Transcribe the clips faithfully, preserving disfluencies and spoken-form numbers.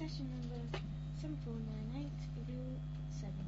session number seven four nine eight, rule seven.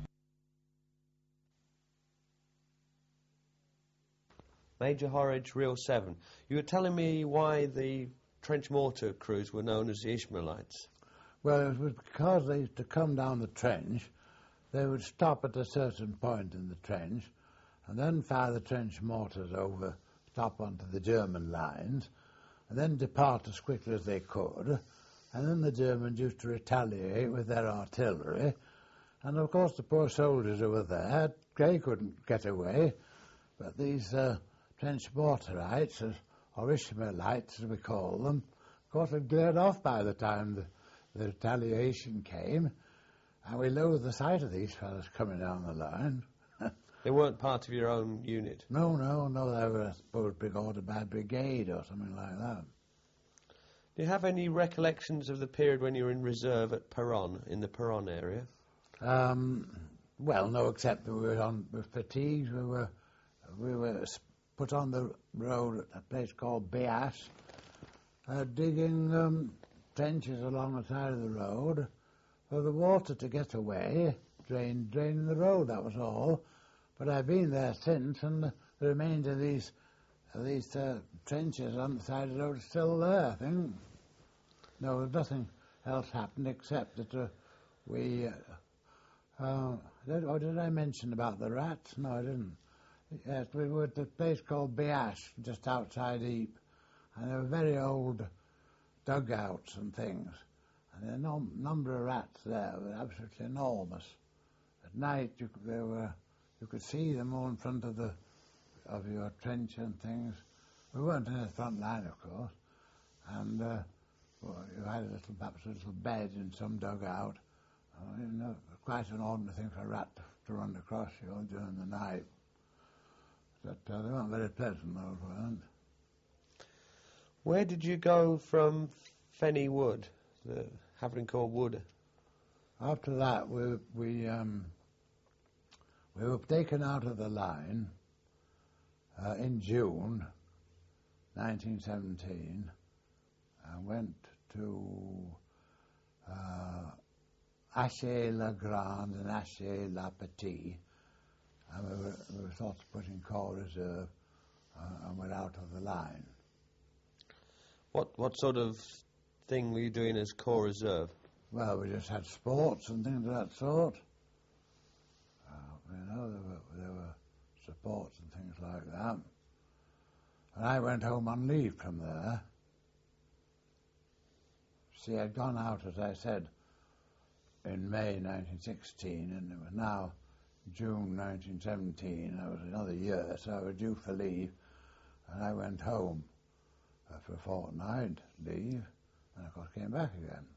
Major Horridge, Reel seven. You were telling me why the trench mortar crews were known as the Ishmaelites. Well, it was because they used to come down the trench. They would stop at a certain point in the trench and then fire the trench mortars over, stop onto the German lines, and then depart as quickly as they could. And then the Germans used to retaliate with their artillery. And, of course, the poor soldiers who were there, they couldn't get away. But these uh, trench mortarites, or Ishmaelites as we call them, of course had cleared off by the time the, the retaliation came, and we loathed the sight of these fellows coming down the line. They weren't part of your own unit? No, no, no, they were supposed to be ordered by brigade or something like that. Do you have any recollections of the period when you were in reserve at Peronne, in the Peronne area? Um, well, no, except that we were on with fatigues. We were, we were put on the road at a place called Béas, uh, digging um, trenches along the side of the road for the water to get away, drain, draining the road, that was all. But I've been there since, and the, the remains of these of these uh, trenches on the side of the road are still there, I think. No, nothing else happened except that uh, we... Uh, uh, did, or did I mention about the rats? No, I didn't. Yes, we were at a place called Béas, just outside Ypres, and there were very old dugouts and things, and the num- number of rats there were absolutely enormous. At night, you could, there were... You could see them all in front of the of your trench and things. We weren't in the front line, of course, and uh, well, you had a little, perhaps a little bed in some dugout. Uh, you know, quite an ordinary thing for a rat to, to run across you during the night. But uh, they weren't very pleasant, those weren't. Where did you go from Fenny Wood, the Haverincourt Wood? After that, we we. Um, We were taken out of the line uh, in June nineteen seventeen and went to uh, Achet-la-Grande and Achet-la-Petite, and we were, we were sort of put in Corps Reserve uh, and were out of the line. What what sort of thing were you doing as Corps Reserve? Well, we just had sports and things of that sort. You know, there were, there were supports and things like that. And I went home on leave from there. See, I'd gone out, as I said, in May nineteen sixteen, and it was now June nineteen seventeen. That was another year, so I was due for leave. And I went home uh, for a fortnight leave, and of course came back again.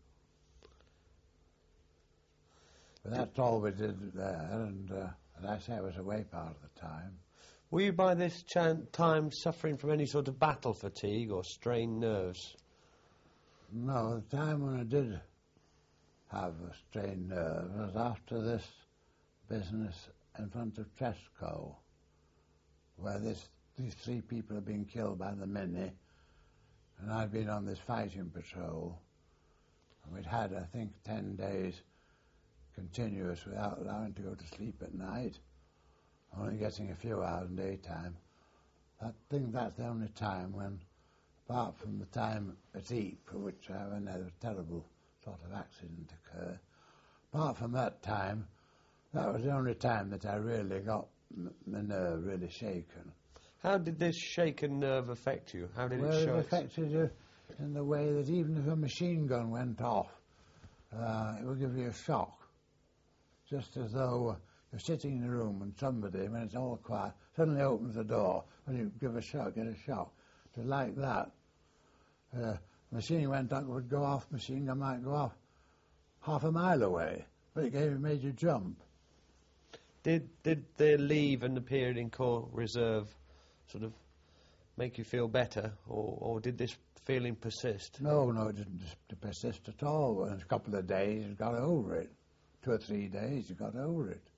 But that's all we did there, and uh, as I say, I was away part of the time. Were you by this ch- time suffering from any sort of battle fatigue or strained nerves? No, the time when I did have a strained nerve was after this business in front of Tresco, where this, these three people had been killed by the Mini, and I'd been on this fighting patrol, and we'd had, I think, ten days continuous without allowing to go to sleep at night, only getting a few hours in daytime. I think that's the only time when, apart from the time at Ypres, for which I had a terrible sort of accident occur, apart from that time, that was the only time that I really got m- my nerve really shaken. How did this shaken nerve affect you? How did well, it show it affected you in the way that even if a machine gun went off, uh, it would give you a shock. Just as though you're sitting in a room and somebody, when it's all quiet, suddenly opens the door and you give a shock, get a shock. It was like that. Uh, machine went up, would go off, machine gun might go off half a mile away, but it gave, it made you jump. Did did the leave and the period in Corps Reserve sort of make you feel better, or, or did this feeling persist? No, no, it didn't just persist at all. In a couple of days, you got over it. Two or three days, you got over it.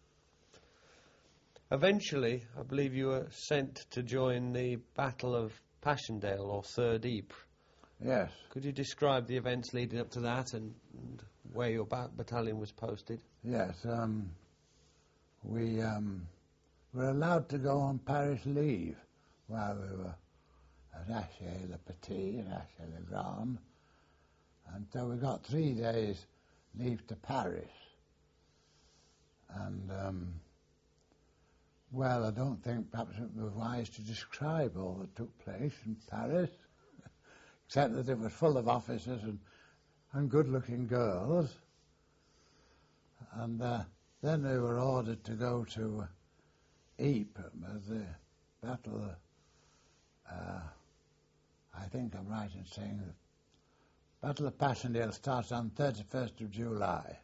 Eventually, I believe you were sent to join the Battle of Passchendaele, or Third Ypres. Yes. Could you describe the events leading up to that and, and where your ba- battalion was posted? Yes. Um, we um, were allowed to go on parish leave while we were at Achay-le-Petit and Achay-le-Grand. And so we got three days leave to Paris. And, um, well, I don't think perhaps it would be wise to describe all that took place in Paris, except that it was full of officers and, and good-looking girls. And uh, then we were ordered to go to uh, Ypres, as the battle, uh, I think I'm right in saying that Battle of Passchendaele starts on thirty-first of July.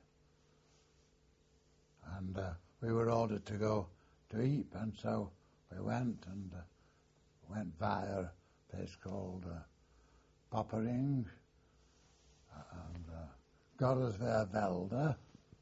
And uh, we were ordered to go to Ypres, and so we went and uh, went via a place called uh, Poppering and uh, Goriswehr-Velde,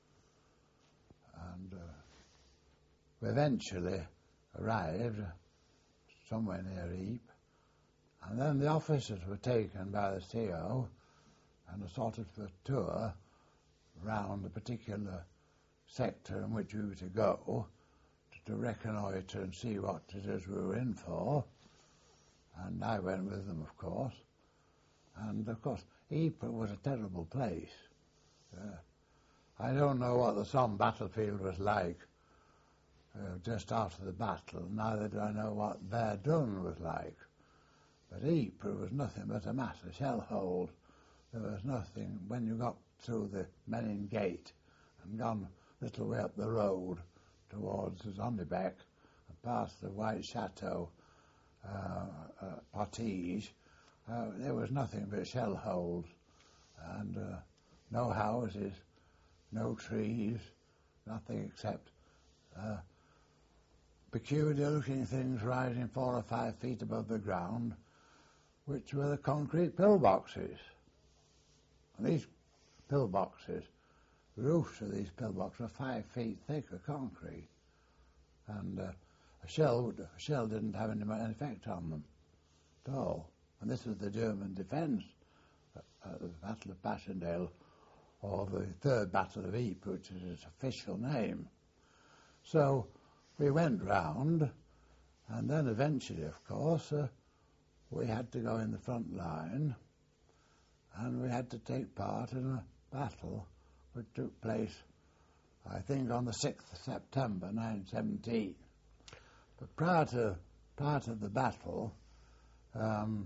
and uh, we eventually arrived somewhere near Ypres, and then the officers were taken by the C O and assorted for a tour round a particular sector in which we were to go to, to reconnoitre and see what it is we were in for. And I went with them, of course. And, of course, Ypres was a terrible place. Uh, I don't know what the Somme battlefield was like uh, just after the battle, neither do I know what Verdun was like. But Ypres was nothing but a mass of shell holes. There was nothing, when you got through the Menin Gate and gone a little way up the road towards Zonderbeck and past the White Chateau, uh, uh, Partige, uh, there was nothing but shell holes and uh, no houses, no trees, nothing except uh, peculiar-looking things rising four or five feet above the ground, which were the concrete pillboxes. And these pillboxes, the roofs of these pillboxes were five feet thick of concrete, and uh, a shell would, a shell didn't have any effect on them at all. And this was the German defence at, at the Battle of Passchendaele, or the Third Battle of Ypres, which is its official name. So we went round, and then eventually, of course, uh, we had to go in the front line, and we had to take part in a battle which took place, I think, on the sixth of September nineteen seventeen. But prior to, prior to the battle, um,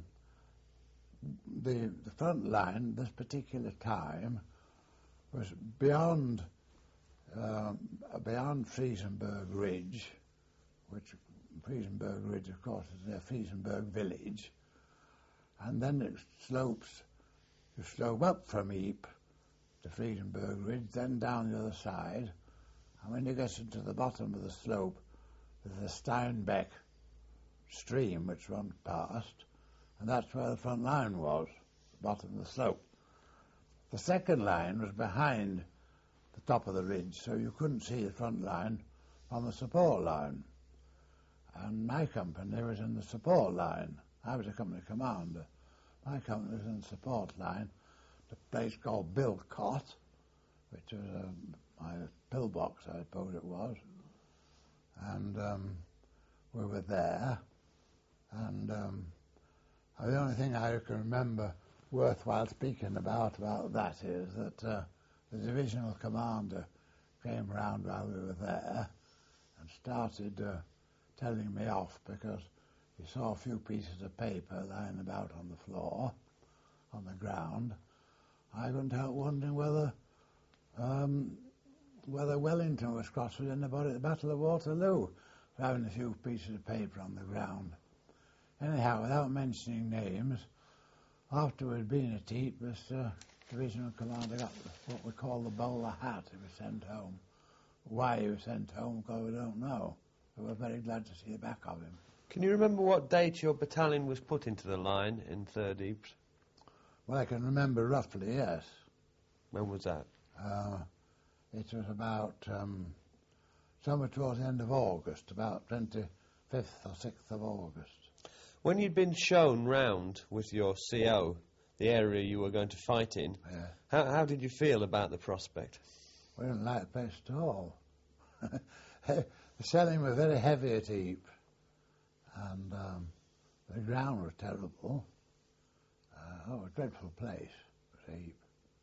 the, the front line, this particular time, was beyond um, beyond Friesenberg Ridge, which Friesenberg Ridge, of course, is near Friesenberg village, and then it slopes, you slope up from Ypres to Friesenberg Ridge, then down the other side, and when you get into the bottom of the slope, there's a Steinbeck stream which runs past, and that's where the front line was, the bottom of the slope. The second line was behind the top of the ridge, so you couldn't see the front line from the support line. And my company was in the support line. I was a company commander. My company was in the support line, the place called Bilcott, which was a, my pillbox, I suppose it was. And um, we were there, and um, the only thing I can remember worthwhile speaking about about that is that uh, the divisional commander came round while we were there and started uh, telling me off because he saw a few pieces of paper lying about on the floor, on the ground. I couldn't help wondering whether um, whether Wellington was cross with anybody at the Battle of Waterloo for having a few pieces of paper on the ground. Anyhow, without mentioning names, after we'd been at Ypres, this uh, divisional commander got what we call the bowler hat. He was sent home. Why he was sent home, because we don't know. But we're very glad to see the back of him. Can you remember what date your battalion was put into the line in Third Ypres? Well, I can remember roughly, yes. When was that? Uh, it was about um, somewhere towards the end of August, about twenty-fifth or sixth of August. When you'd been shown round with your C O the area you were going to fight in. Yeah. How, how did you feel about the prospect? We didn't like the place at all. The shelling was very heavy at Ypres, and um, the ground was terrible. Uh, oh, a dreadful place was Ypres.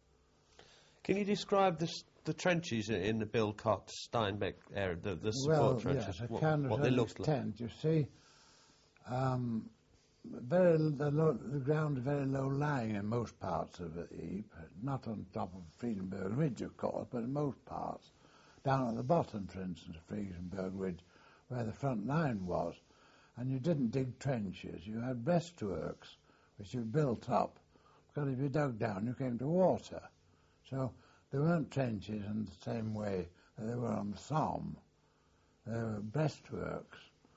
Can you describe the, s- the trenches i- in the Bill Cox Steinbeck area, the, the support Well, trenches, yes, I what, can what they looked like? extent. You see, um, very the, low, the ground is very low lying in most parts of Ypres, not on top of Friedenberg Ridge, of course, but in most parts. Down at the bottom, for instance, of Friedenberg Ridge, where the front line was, and you didn't dig trenches. You had breastworks, which you built up, because if you dug down, you came to water. So there weren't trenches in the same way that they were on the Somme. They were breastworks.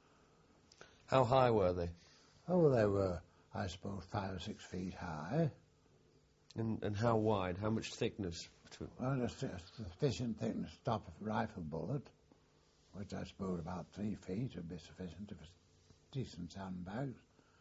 How high were they? Oh, they were, I suppose, five or six feet high. And, and how wide? How much thickness? Between? Well, just a sufficient thickness to stop a rifle bullet, which I suppose about three feet would be sufficient if it's decent sandbags.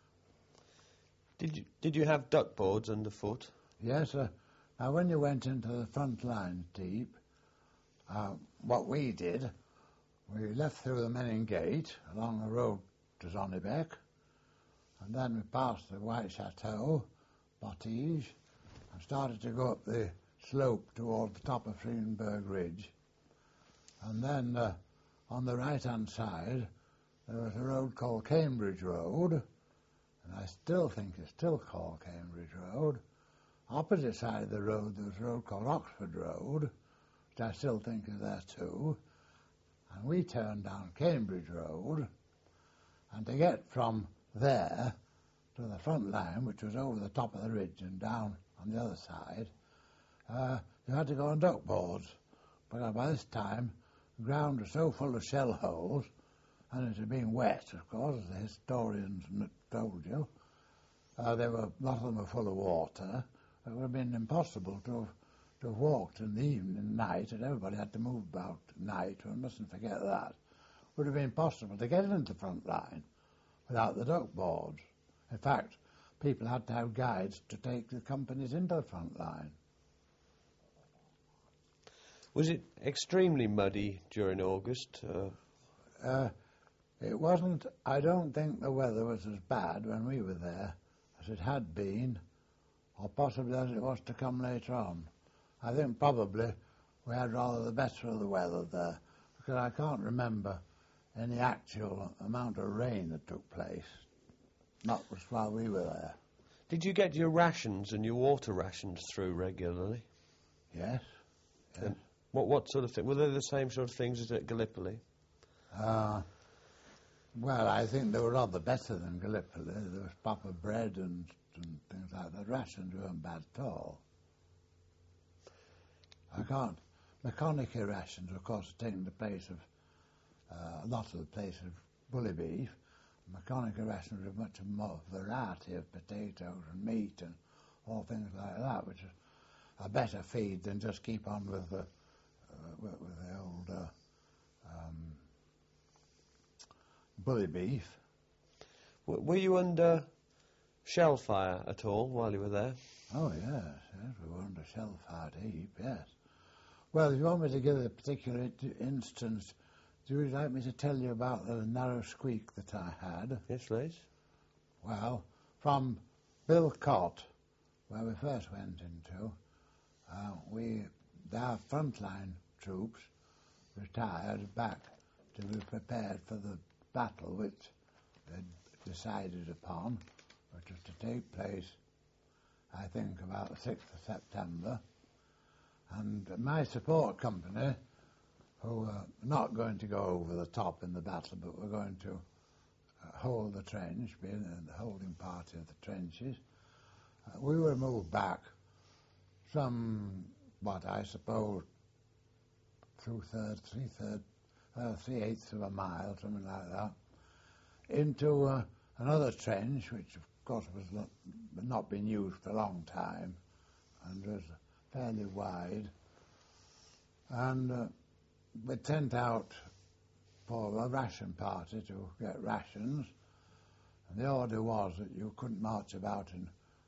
Did you did you have duck boards underfoot? Yes, uh, now when you went into the front line deep, uh, what we did, we left through the Menin Gate along the road to Zonnebeck, and then we passed the White Chateau, Bottige, and started to go up the slope toward the top of Friedenberg Ridge. And then uh, on the right-hand side, there was a road called Cambridge Road, and I still think it's still called Cambridge Road. Opposite side of the road, there was a road called Oxford Road, which I still think is there too. And we turned down Cambridge Road, and to get from there to the front line, which was over the top of the ridge and down on the other side, uh, you had to go on duck boards. But by this time, the ground was so full of shell holes, and it had been wet, of course, as the historians n- told you. Uh, they were, a lot of them were full of water. It would have been impossible to have, to have walked in the evening, night, and everybody had to move about at night. We mustn't forget that. It would have been impossible to get into the front line without the duck boards. In fact, people had to have guides to take the companies into the front line. Was it extremely muddy during August? Uh, Uh, it wasn't, I don't think the weather was as bad when we were there as it had been, or possibly as it was to come later on. I think probably we had rather the better of the weather there, because I can't remember any actual amount of rain that took place, not just while we were there. did you get your rations and your water rations through regularly? Yes, yes. And what what sort of thing? Were they the same sort of things as at Gallipoli? Uh, well, I think they were rather better than Gallipoli. There was proper bread and, and things like that. Rations weren't bad at all. I can't. Mechanical rations, of course, have taken the place of uh, a lot of the place of bully beef. Mechanical rations have much more variety of potatoes and meat and all things like that, which is a better feed than just keep on with the uh, with, with the old uh, um, bully beef. W- were you under shell fire at all while you were there? Oh, yes, yes, we were under shell fire deep, yes. Well, if you want me to give a particular it- instance, do you like me to tell you about the narrow squeak that I had? Yes, please. Well, from Bill Cott, where we first went into, uh, we, our frontline troops retired back to be prepared for the battle which they'd decided upon, which was to take place, I think, about the sixth of September. And my support company, who were not going to go over the top in the battle, but were going to uh, hold the trench, be in the holding party of the trenches, uh, we were moved back some, what I suppose, two-thirds, three-thirds, uh, three-eighths of a mile, something like that, into uh, another trench, which of course was not, not been used for a long time, and was fairly wide. And uh, we sent out for a ration party to get rations, and the order was that you couldn't march about in,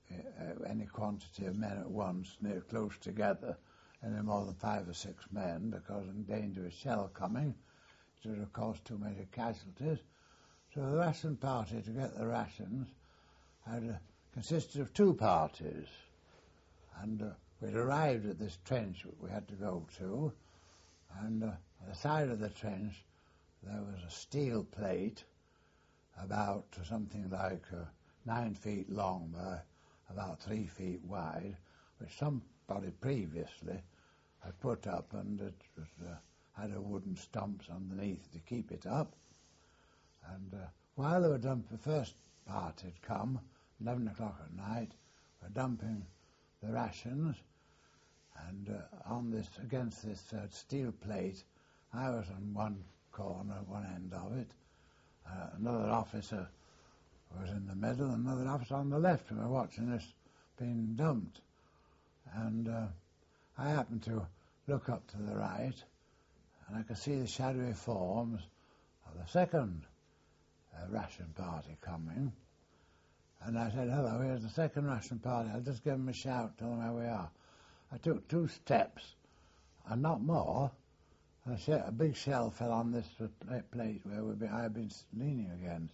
uh, any quantity of men at once near close together, any more than five or six men, because in danger of shell coming, it would have caused too many casualties. So the ration party, to get the rations, had uh, consisted of two parties. And uh, we'd arrived at this trench that we had to go to, and uh, on the side of the trench there was a steel plate about something like uh, nine feet long by about three feet wide, which somebody previously had put up, and it was, uh, had a wooden stumps underneath to keep it up. And uh, while they were dumping, the first part had come, eleven o'clock at night, were dumping the rations, and uh, on this, against this uh, steel plate, I was on one corner, one end of it. Uh, another officer was in the middle, another officer on the left, and we were watching this being dumped. And uh, I happened to look up to the right, and I could see the shadowy forms of the second uh, ration party coming. And I said, hello, here's the second ration party. I'll just give them a shout, tell them where we are. I took two steps, and not more. A, she- a big shell fell on this plate where we'd be, I had been leaning against.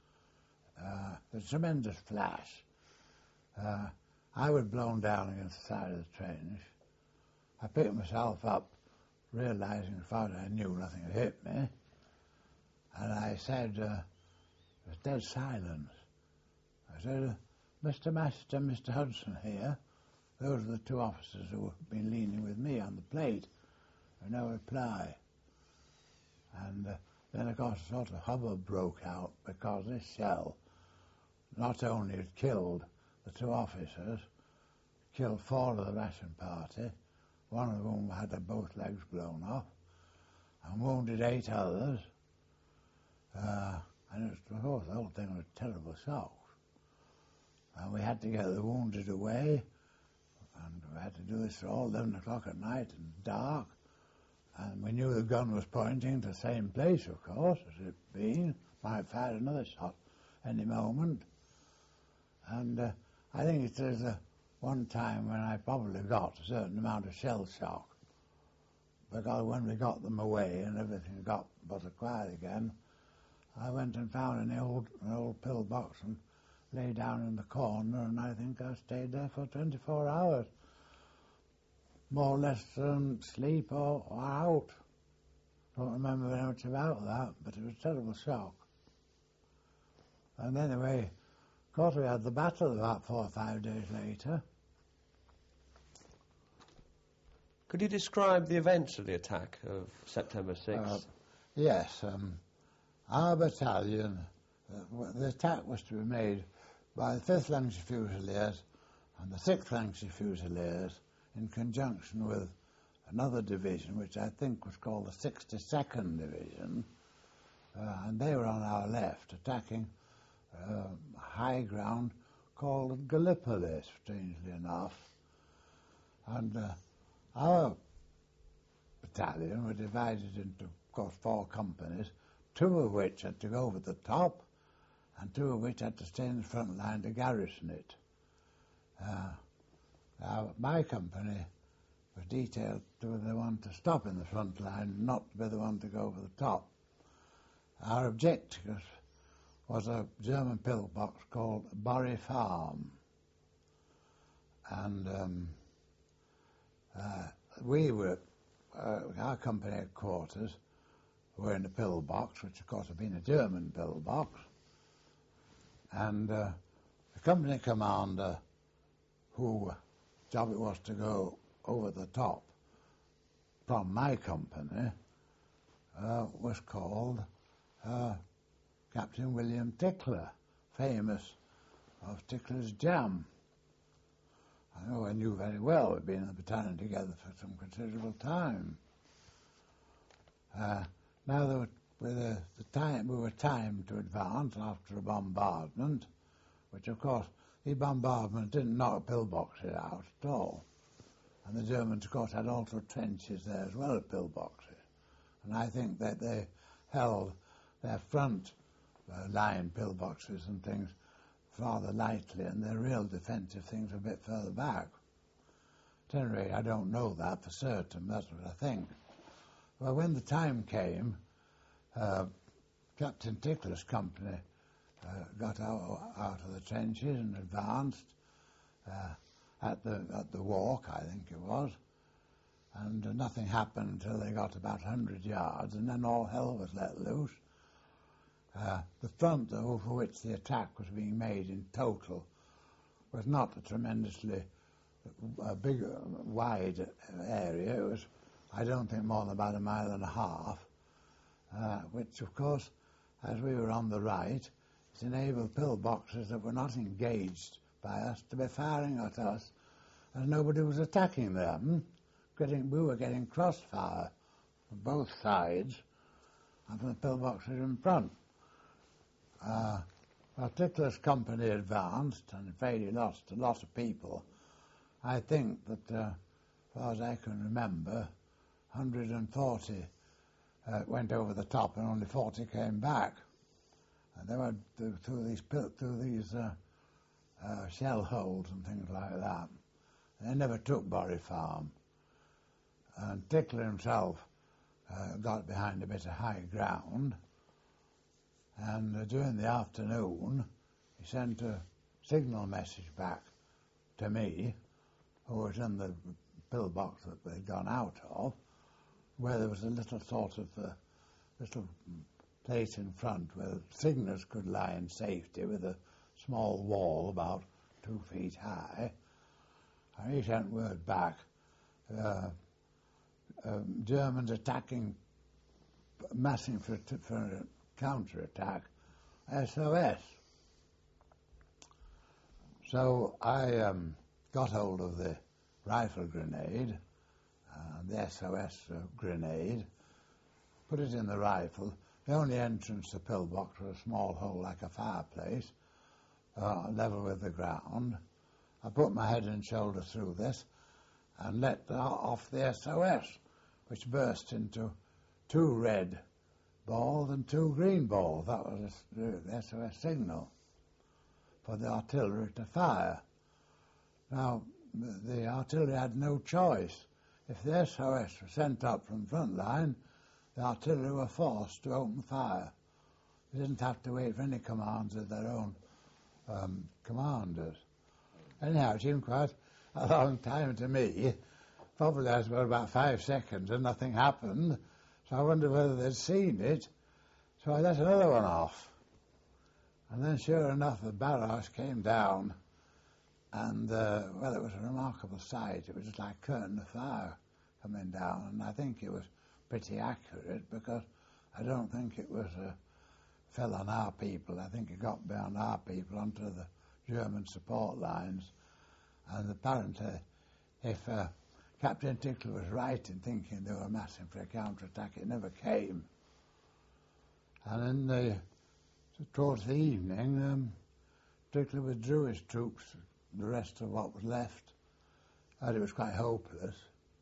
Uh, there's a tremendous flash. Uh, I was blown down against the side of the trench. I picked myself up, realising as far as I knew nothing had hit me. And I said, uh, it was dead silence. I said, uh, Mister Master, Mister Hudson here. Those are the two officers who have been leaning with me on the plate. And no reply. And uh, then, of course, a sort of hubbub broke out because this shell not only had killed the two officers, killed four of the ration party, one of whom had both legs blown off, and wounded eight others. Uh, and it was, of course, the whole thing was a terrible shock. And we had to get the wounded away, and we had to do this all eleven o'clock at night and dark. And we knew the gun was pointing to the same place, of course, as it been. Might fire another shot any moment. And uh, I think it was uh, one time when I probably got a certain amount of shell shock. Because when we got them away and everything got but quiet again, I went and found an old, an old pillbox and lay down in the corner, and I think I stayed there for twenty-four hours. More or less um, sleep or, or out. Don't remember very much about that, but it was a terrible shock. And anyway, of course we had the battle about four or five days later. Could you describe the events of the attack of September sixth? Uh, yes, um, our battalion, uh, the attack was to be made by the fifth Lancashire Fusiliers and the sixth Lancashire Fusiliers in conjunction with another division, which I think was called the sixty-second Division, uh, and they were on our left, attacking uh, high ground called Gallipoli, strangely enough. And uh, our battalion were divided into, of course, four companies, two of which had to go over the top, and two of which had to stay in the front line to garrison it. Uh, Now, my company was detailed to be the one to stop in the front line, not to be the one to go over the top. Our objective was a German pillbox called Bury Farm. And um, uh, we were, uh, our company headquarters were in a pillbox, which of course had been a German pillbox. And uh, the company commander, who job it was to go over the top from my company, uh, was called uh, Captain William Tickler, famous of Tickler's Jam. I know I knew very well. We'd been in the battalion together for some considerable time. Uh, now there were, with the, the time, we were timed to advance after a bombardment, which of course the bombardment didn't knock pillboxes out at all. And the Germans, of course, had also trenches there as well as pillboxes. And I think that they held their front uh, line pillboxes and things rather lightly, and the real defensive things a bit further back. At any rate, I don't know that for certain. That's what I think. Well, when the time came, uh, Captain Tickler's company uh, got out, out of the trenches and advanced uh, at the at the walk, I think it was, and uh, nothing happened until they got about one hundred yards, and then all hell was let loose. Uh, the front, though, for which the attack was being made in total, was not a tremendously uh, big, uh, wide area. It was, I don't think, more than about a mile and a half, uh, which, of course, as we were on the right, it enabled pillboxes that were not engaged by us to be firing at us, as nobody was attacking them. Getting, we were getting crossfire from both sides, and from the pillboxes in front. Uh, well, Tickler's company advanced, and in fact he lost a lot of people. I think that, uh, as far as I can remember, one hundred forty uh, went over the top, and only forty came back. And they were through these through these uh, uh, shell holes and things like that. They never took Bury Farm. And Tickler himself uh, got behind a bit of high ground. And uh, during the afternoon, he sent a signal message back to me, who was in the pillbox that they'd gone out of, where there was a little sort of uh, little place in front where signals could lie in safety, with a small wall about two feet high. And he sent word back, uh, um, Germans attacking, massing for, for a counter-attack, S O S. So I um, got hold of the rifle grenade, uh, the S O S uh, grenade, put it in the rifle. The only entrance to the pillbox was a small hole like a fireplace, uh, level with the ground. I put my head and shoulders through this and let off the S O S, which burst into two red balls and two green balls. That was the S O S signal for the artillery to fire. Now, the artillery had no choice. If the S O S was sent up from front line, the artillery were forced to open fire. They didn't have to wait for any commands of their own um, commanders. Anyhow, it seemed quite a long time to me. Probably as well about five seconds and nothing happened. So I wondered whether they'd seen it. So I let another one off. And then sure enough, the barrage came down. And, uh, well, it was a remarkable sight. It was just like a curtain of fire coming down. And I think it was pretty accurate, because I don't think it was uh, fell on our people. I think it got beyond our people onto the German support lines. And apparently, if uh, Captain Tickler was right in thinking they were massing for a counterattack, it never came. And in the, towards the evening, um, Tickler withdrew his troops, the rest of what was left, and it was quite hopeless.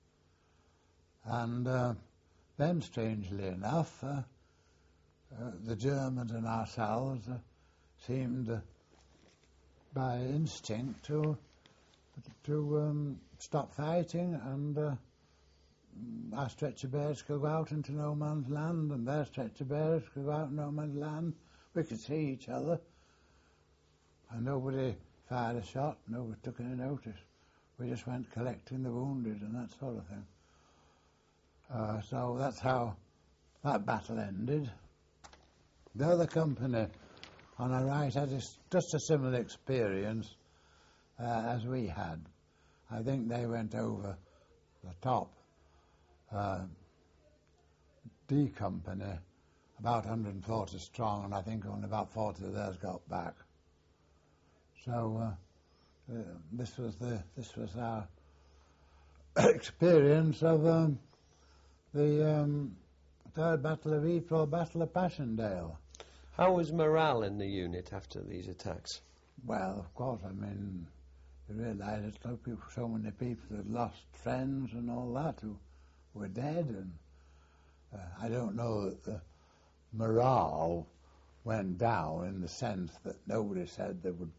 And uh, then, strangely enough, uh, uh, the Germans and ourselves uh, seemed, uh, by instinct, to to um, stop fighting, and uh, our stretcher bearers could go out into no man's land, and their stretcher bearers could go out in no man's land. We could see each other, and nobody fired a shot, nobody took any notice. We just went collecting the wounded and that sort of thing. Uh, so that's how that battle ended. The other company on our right had a, just a similar experience uh, as we had. I think they went over the top. Uh, D Company, about one hundred forty strong, and I think only about forty of theirs got back. So uh, uh, this was the this was our experience of um, the um, Third Battle of Ypres, Battle of Passchendaele. How was morale in the unit after these attacks? Well, of course, I mean, you realise that so, people, so many people had lost friends and all that who were dead, and uh, I don't know that the morale went down in the sense that nobody said they would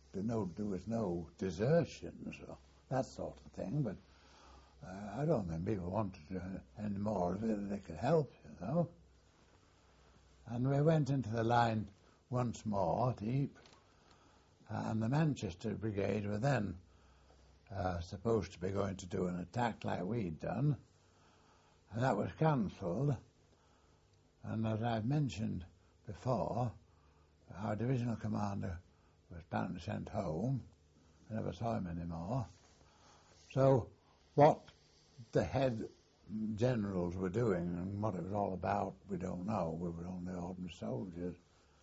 there, no, there was no desertions or that sort of thing, but uh, I don't think people wanted to, uh, any more of it than they could help, you know. And we went into the line once more at Ypres, and the Manchester Brigade were then uh, supposed to be going to do an attack like we'd done, and that was cancelled. And as I've mentioned before, our divisional commander was apparently sent home. I never saw him anymore. So what the head generals were doing and what it was all about, we don't know. We were only ordinary soldiers.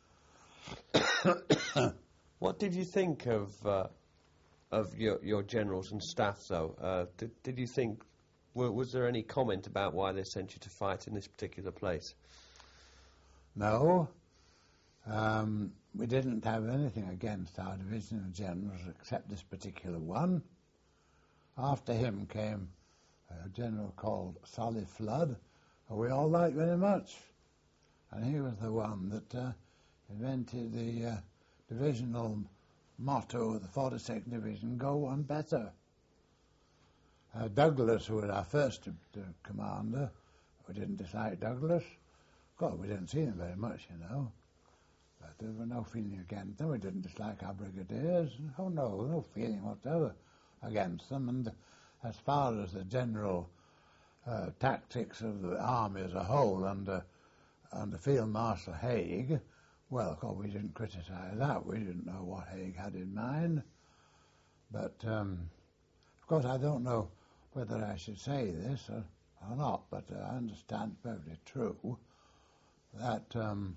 What did you think of uh, of your your generals and staff, though? Uh, did, did you think, w- was there any comment about why they sent you to fight in this particular place? No. Um, we didn't have anything against our division of generals except this particular one. After him came a general called Solly Flood, who we all liked very much. And he was the one that uh, invented the uh, divisional motto of the forty-second Division, go one better. Uh, Douglas, who was our first uh, commander, we didn't dislike Douglas. God, we didn't see him very much, you know. But there was no feeling against them. We didn't dislike our brigadiers. Oh, no, no feeling whatever against them. And as far as the general uh, tactics of the army as a whole under, under Field Marshal Haig, well, of course, we didn't criticise that. We didn't know what Haig had in mind. But, um, of course, I don't know whether I should say this or, or not, but uh, I understand it's perfectly true that um,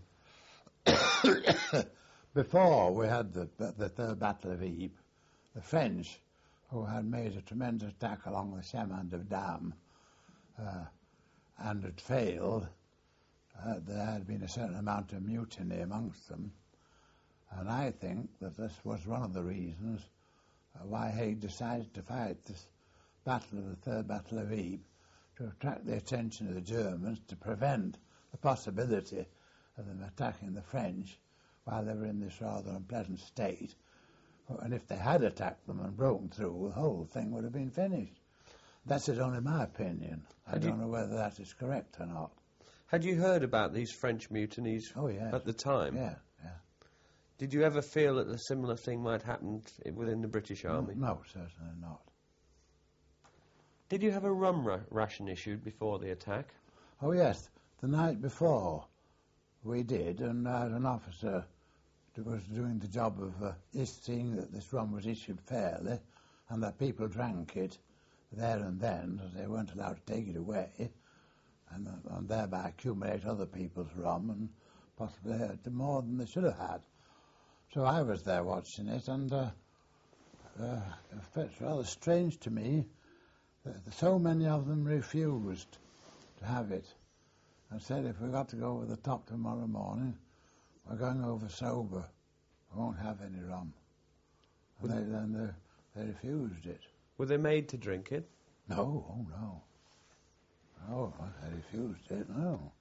before we had the, the Third Battle of Ypres, the French, who had made a tremendous attack along the Chemin de Dam uh, and had failed, uh, there had been a certain amount of mutiny amongst them. And I think that this was one of the reasons uh, why Haig decided to fight this battle of the Third Battle of Ypres, to attract the attention of the Germans, to prevent the possibility of them attacking the French while they were in this rather unpleasant state. And if they had attacked them and broken through, the whole thing would have been finished. That's only my opinion. I Had don't you- know whether that is correct or not. Had you heard about these French mutinies Oh, yes. at the time? Yeah, yeah. Did you ever feel that a similar thing might happen t- within the British Army? No, certainly not. Did you have a rum ra- ration issued before the attack? Oh, yes. The night before we did, and I had an officer who was doing the job of uh, seeing that this rum was issued fairly and that people drank it there and then, as they weren't allowed to take it away, and, uh, and thereby accumulate other people's rum and possibly uh, more than they should have had. So I was there watching it, and uh, uh, it's rather strange to me that so many of them refused to have it and said, if we've got to go over the top tomorrow morning, we're going over sober. We won't have any rum. And they, then they, they refused it. Were they made to drink it? No, oh no. No, they refused it, no.